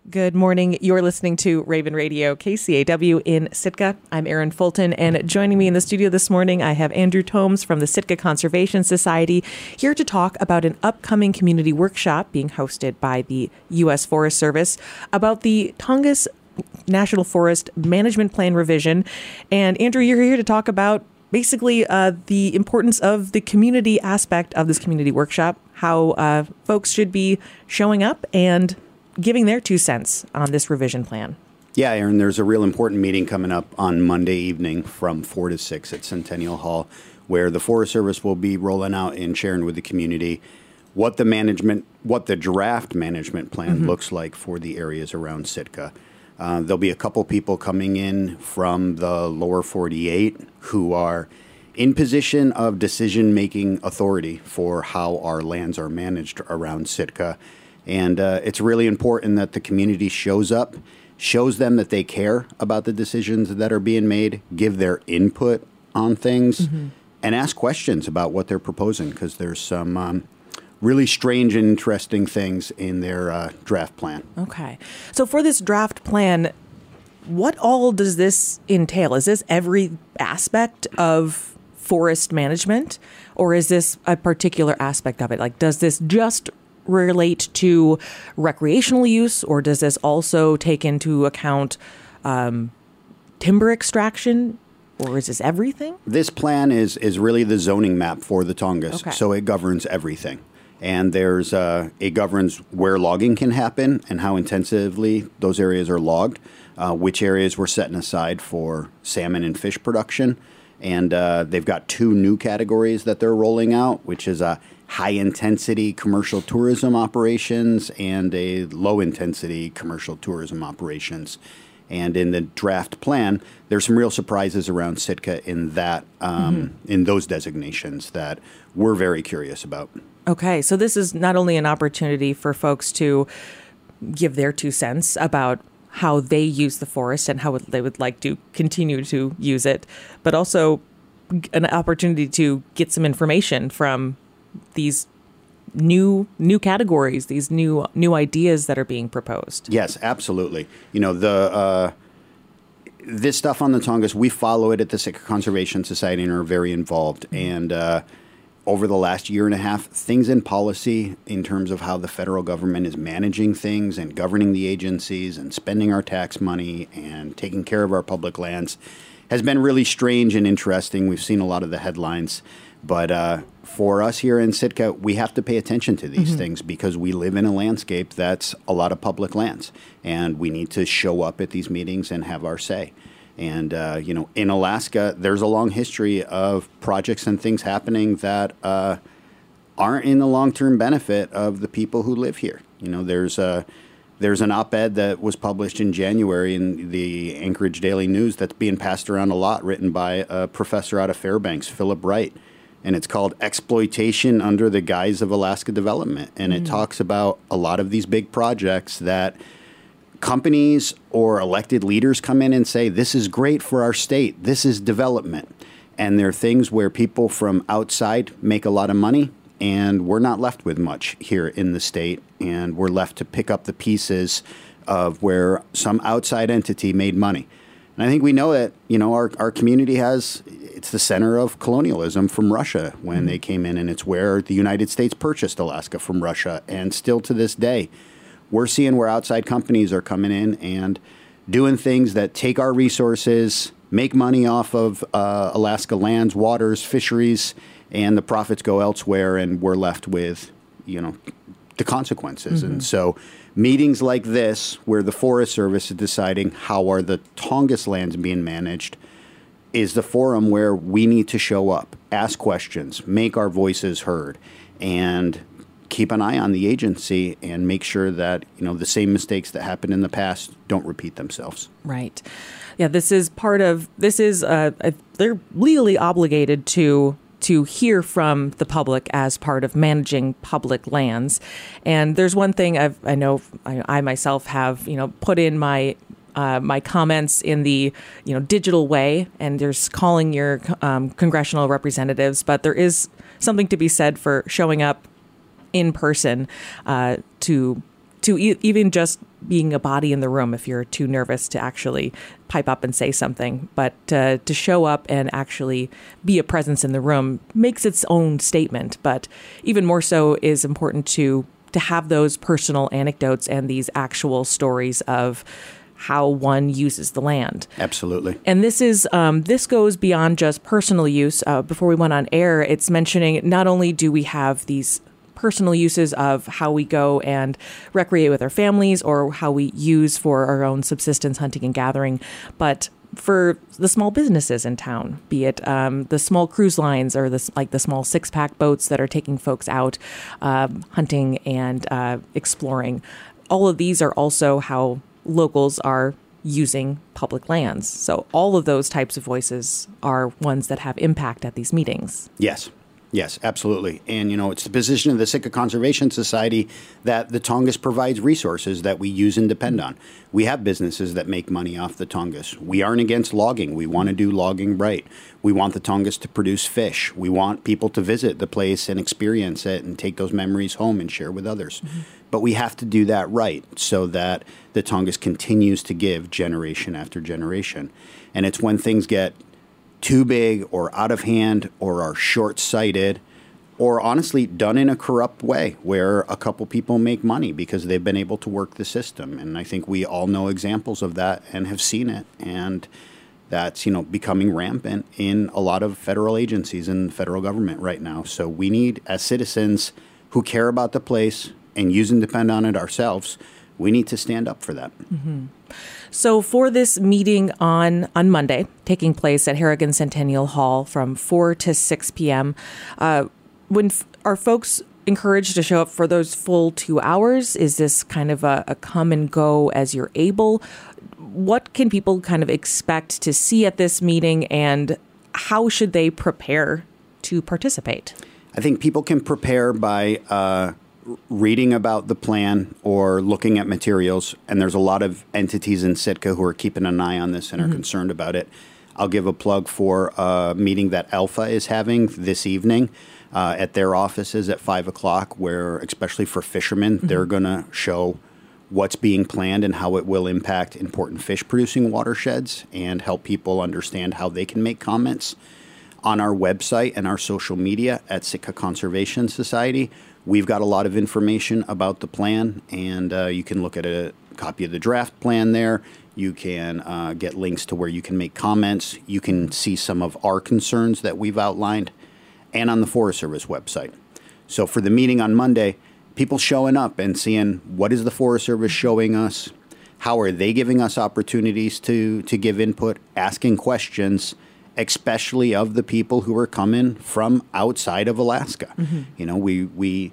Good morning. You're listening to Raven Radio, KCAW in Sitka. I'm Erin Fulton, and joining me in the studio this morning, I have Andrew Tomes from the Sitka Conservation Society here to talk about an upcoming community workshop being hosted by the U.S. Forest Service about the Tongass National Forest Management Plan revision. And Andrew, you're here to talk about basically the importance of the community aspect of this community workshop, how folks should be showing up and giving their 2 cents on this revision plan. Yeah, Aaron, there's a real important meeting coming up on Monday evening from 4 to 6 at Centennial Hall, where the Forest Service will be rolling out and sharing with the community what the draft management plan looks like for the areas around Sitka. There'll be a couple people coming in from the lower 48 who are in position of decision-making authority for how our lands are managed around Sitka. And it's really important that the community shows up, shows them that they care about the decisions that are being made, give their input on things, and ask questions about what they're proposing, because there's some really strange and interesting things in their draft plan. Okay. So for this draft plan, what all does this entail? Is this every aspect of forest management, or is this a particular aspect of it? Like, does this just relate to recreational use, or does this also take into account timber extraction, or is this everything? This plan is really the zoning map for the Tongass, okay. So it governs everything. And there's it governs where logging can happen and how intensively those areas are logged, which areas we're setting aside for salmon and fish production. And they've got 2 new categories that they're rolling out, which is a high-intensity commercial tourism operations and a low-intensity commercial tourism operations. And in the draft plan, there's some real surprises around Sitka in that in those designations that we're very curious about. Okay, so this is not only an opportunity for folks to give their 2 cents about how they use the forest and how they would like to continue to use it, but also an opportunity to get some information from these new categories, these new ideas that are being proposed. Yes, absolutely. You know, this stuff on the Tongass, we follow it at the Sitka Conservation Society and are very involved. And over the last year and a half, things in policy in terms of how the federal government is managing things and governing the agencies and spending our tax money and taking care of our public lands has been really strange and interesting. We've seen a lot of the headlines. But for us here in Sitka, we have to pay attention to these things because we live in a landscape that's a lot of public lands. And we need to show up at these meetings and have our say. And, you know, in Alaska, there's a long history of projects and things happening that aren't in the long-term benefit of the people who live here. You know, there's an op-ed that was published in January in the Anchorage Daily News that's being passed around a lot, written by a professor out of Fairbanks, Philip Wright. And it's called Exploitation Under the Guise of Alaska Development. And it talks about a lot of these big projects that companies or elected leaders come in and say, this is great for our state, this is development. And there are things where people from outside make a lot of money, and we're not left with much here in the state, and we're left to pick up the pieces of where some outside entity made money. And I think we know that, you know, our community it's the center of colonialism from Russia when they came in, and it's where the United States purchased Alaska from Russia. And still to this day, we're seeing where outside companies are coming in and doing things that take our resources, make money off of Alaska lands, waters, fisheries, and the profits go elsewhere, and we're left with, you know, the consequences. And so meetings like this, where the Forest Service is deciding how are the Tongass lands being managed, is the forum where we need to show up, ask questions, make our voices heard, and keep an eye on the agency and make sure that, you know, the same mistakes that happened in the past don't repeat themselves. Right. Yeah, they're legally obligated to hear from the public as part of managing public lands. And there's one thing I myself have, you know, put in my comments in the, you know, digital way, and there's calling your congressional representatives, but there is something to be said for showing up in person to even just being a body in the room if you're too nervous to actually pipe up and say something. But to show up and actually be a presence in the room makes its own statement. But even more so is important to have those personal anecdotes and these actual stories of how one uses the land. Absolutely. And this goes beyond just personal use. Before we went on air, it's mentioning not only do we have these personal uses of how we go and recreate with our families or how we use for our own subsistence hunting and gathering, but for the small businesses in town, be it the small cruise lines or the small 6-pack boats that are taking folks out hunting and exploring. All of these are also how locals are using public lands. So all of those types of voices are ones that have impact at these meetings. Yes, absolutely. And, it's the position of the Sitka Conservation Society that the Tongass provides resources that we use and depend on. We have businesses that make money off the Tongass. We aren't against logging. We want to do logging right. We want the Tongass to produce fish. We want people to visit the place and experience it and take those memories home and share with others. Mm-hmm. But we have to do that right so that the Tongass continues to give generation after generation. And it's when things get too big or out of hand or are short-sighted or honestly done in a corrupt way where a couple people make money because they've been able to work the system. And I think we all know examples of that and have seen it. And that's, becoming rampant in a lot of federal agencies and the federal government right now. So we need, as citizens who care about the place and use and depend on it ourselves, we need to stand up for that. Mm-hmm. So for this meeting on Monday, taking place at Harrigan Centennial Hall from 4 to 6 p.m., are folks encouraged to show up for those full 2 hours? Is this kind of a come and go as you're able? What can people kind of expect to see at this meeting, and how should they prepare to participate? I think people can prepare by reading about the plan or looking at materials, and there's a lot of entities in Sitka who are keeping an eye on this and are concerned about it. I'll give a plug for a meeting that Alpha is having this evening at their offices at 5 o'clock, where, especially for fishermen, they're going to show what's being planned and how it will impact important fish-producing watersheds and help people understand how they can make comments. On our website and our social media at Sitka Conservation Society, we've got a lot of information about the plan, and you can look at a copy of the draft plan there. You can get links to where you can make comments. You can see some of our concerns that we've outlined, and on the Forest Service website. So for the meeting on Monday, people showing up and seeing what is the Forest Service showing us, how are they giving us opportunities to give input, asking questions, especially of the people who are coming from outside of Alaska. Mm-hmm.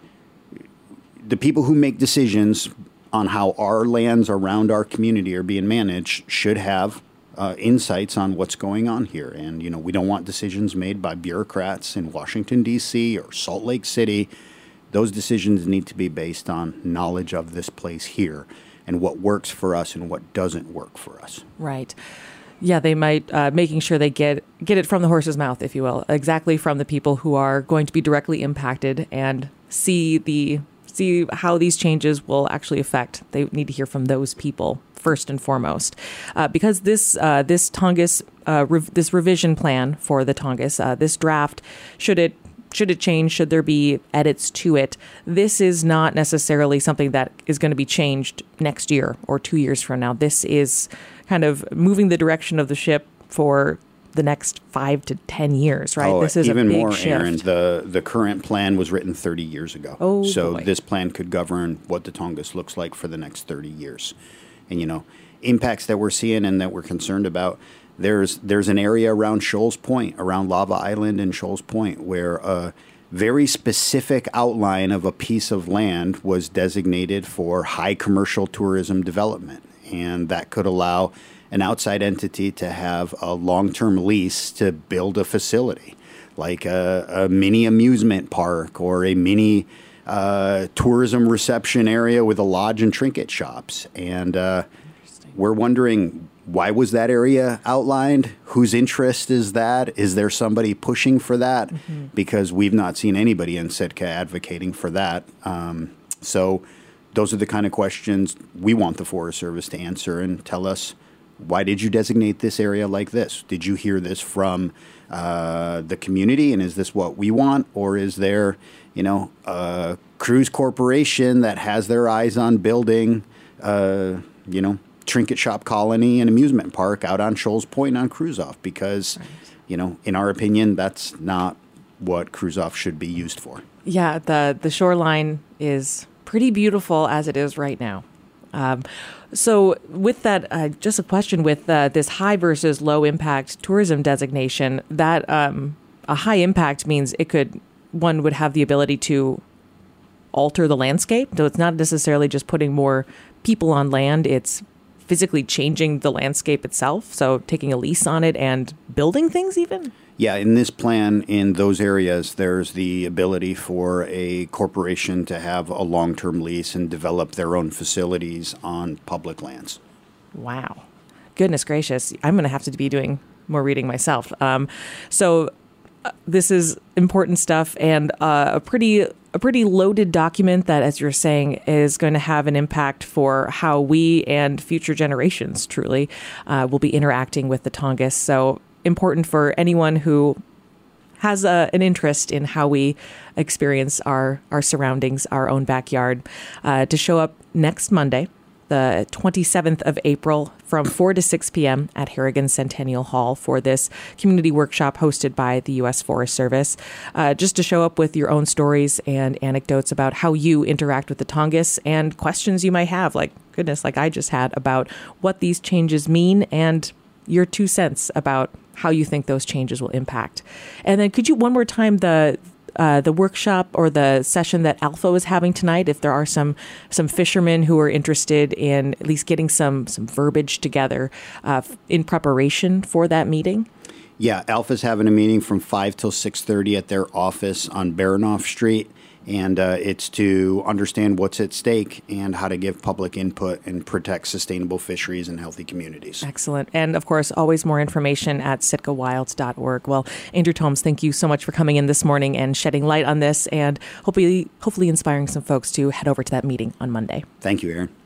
The people who make decisions on how our lands around our community are being managed should have insights on what's going on here. And, we don't want decisions made by bureaucrats in Washington, D.C. or Salt Lake City. Those decisions need to be based on knowledge of this place here and what works for us and what doesn't work for us. Right. Yeah, they might making sure they get it from the horse's mouth, if you will, exactly from the people who are going to be directly impacted and see how these changes will actually affect. They need to hear from those people first and foremost, because this Tongass this revision plan for the Tongass, this draft, should it change, should there be edits to it, this is not necessarily something that is going to be changed next year or 2 years from now. This is kind of moving the direction of the ship for the next 5 to 10 years, right? This is even a big more, shift. Aaron. The current plan was written 30 years ago. So this plan could govern what the Tongass looks like for the next 30 years. And, impacts that we're seeing and that we're concerned about, there's an area around Shoals Point, around Lava Island and Shoals Point, where a very specific outline of a piece of land was designated for high commercial tourism development. And that could allow an outside entity to have a long-term lease to build a facility, like a mini amusement park or a mini tourism reception area with a lodge and trinket shops. And we're wondering, why was that area outlined? Whose interest is that? Is there somebody pushing for that? Mm-hmm. Because we've not seen anybody in Sitka advocating for that. So those are the kind of questions we want the Forest Service to answer and tell us, why did you designate this area like this? Did you hear this from the community, and is this what we want? Or is there, a cruise corporation that has their eyes on building, trinket shop colony and amusement park out on Shoals Point on Cruise Off? Because, in our opinion, that's not what Cruise Off should be used for. Yeah, the shoreline is pretty beautiful as it is right now. So with that, just a question with this high versus low impact tourism designation, that a high impact means one would have the ability to alter the landscape. So it's not necessarily just putting more people on land. It's physically changing the landscape itself. So taking a lease on it and building things even? Yeah, in this plan, in those areas, there's the ability for a corporation to have a long-term lease and develop their own facilities on public lands. Wow. Goodness gracious. I'm going to have to be doing more reading myself. This is important stuff, and a pretty loaded document that, as you're saying, is going to have an impact for how we and future generations truly will be interacting with the Tongass. So important for anyone who has an interest in how we experience our surroundings, our own backyard, to show up next Monday, the 27th of April, from 4 to 6 p.m. at Harrigan Centennial Hall for this community workshop hosted by the U.S. Forest Service, just to show up with your own stories and anecdotes about how you interact with the Tongass and questions you might have, like I just had, about what these changes mean and your 2 cents about how you think those changes will impact. And then could you one more time the workshop or the session that Alpha is having tonight, if there are some fishermen who are interested in at least getting some verbiage together in preparation for that meeting? Yeah, Alpha's having a meeting from 5 till 6:30 at their office on Baranoff Street. And it's to understand what's at stake and how to give public input and protect sustainable fisheries and healthy communities. Excellent. And of course, always more information at sitkawilds.org. Well, Andrew Tomes, thank you so much for coming in this morning and shedding light on this, and hopefully inspiring some folks to head over to that meeting on Monday. Thank you, Aaron.